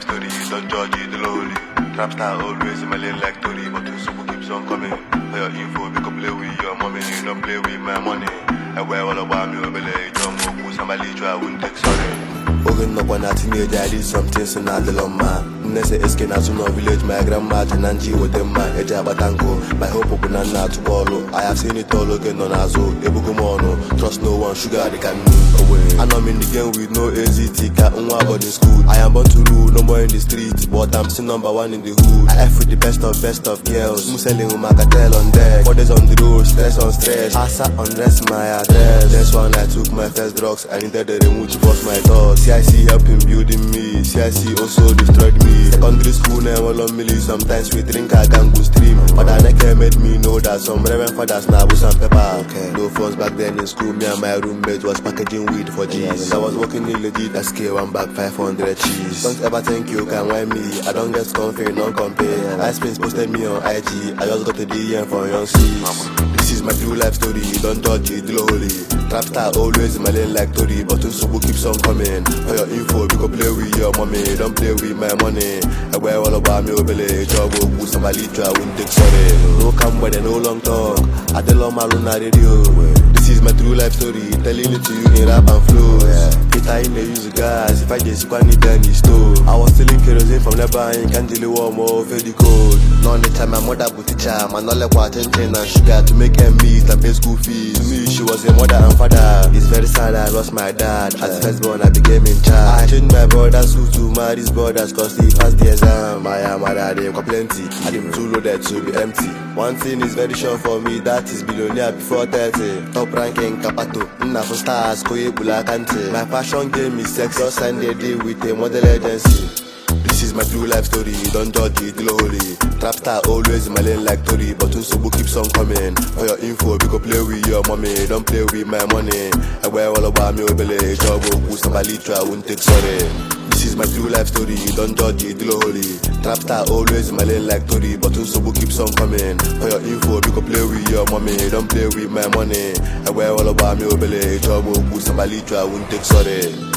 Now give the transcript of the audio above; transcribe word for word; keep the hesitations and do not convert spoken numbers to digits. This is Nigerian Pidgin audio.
life story, don't judge it lowly. Trap star always in my lane like Tori, but two super keeps on coming. For your info, we can play with your mommy, don't play with my money. I wear all about me, obey, don't go, somebody try, I wouldn't take sorry. Ogen no one at teenage, I did something so not the loma. Nese eske na suno village, my grandma Tenanchi with them man, Eja Batango, my hope of banana to follow. I have seen it all again on Azo, Ebugumono, trust no one, sugar they can move away. And I'm in the game with no A Z T, cat unwa boarding school. I am born to rule, no more in the street, but I'm still number one in the hood. I F with the best of best of girls, Muselling with my cartel on deck. Four days on the road, stress on stress. I sat on rest my address. That's when I took my first drugs, I needed the remote to bust my thoughts. C I C helping building me, C I C also destroyed me. Secondary school never on milli, sometimes we drink a gang go stream. But I never made me know that some reverend fathers now with some pepper. Okay. No phones back then in school, me and my roommate was packaging weed for G's. I was working illegit, S K one bag five hundred cheese. Don't ever think you can wind me, I don't get comfy, non compare. I spins posted me on I G, I just got a D M from Young C's. This is my true life story, don't judge it, lowly. Trap star always in my lane like Tori, but Unsubu keeps on coming. For your info, we can play with your mommy, don't play with my money. I wear all about me, obey, job, go, somebody try, I wouldn't take sorry. No come with no long talk, I tell on my Luna radio. This is my true life story, telling it to you in rap and flow. Peter in the use gas, if I just want it then you stole. I was stealing kerosene from Lebanon, can't deal with warm or very cold. None the time my mother would teach her, my knowledge was attention and sugar to make them meet and pay school fees. To me, she was a mother and father. It's very sad I lost my dad. As firstborn, I became in charge. I changed my brother's school to Mary's brothers cause he passed the exam. My mother, they were plenty. I didn't too loaded to be empty. One thing is very sure for me, that is billionaire before thirty. Top ranking Kapato, Nna for stars, Koye Bulakante. My passion game is sex, just signed a deal with a model agency. This is my true life story, don't judge it, lowly. Trap star always in my lane like Tori, but Unsubu keeps on coming. For your info, we can play with your mommy, don't play with my money. I wear all about me, obey, job, go, somebody try, I wouldn't take sorry. This is my true life story, don't judge it, lowly. Trap star always in my lane like Tori, but Unsubu keeps on coming. For your info, we can play with your mommy, don't play with my money. I wear all about me, obey, job, go, somebody try, I wouldn't take sorry.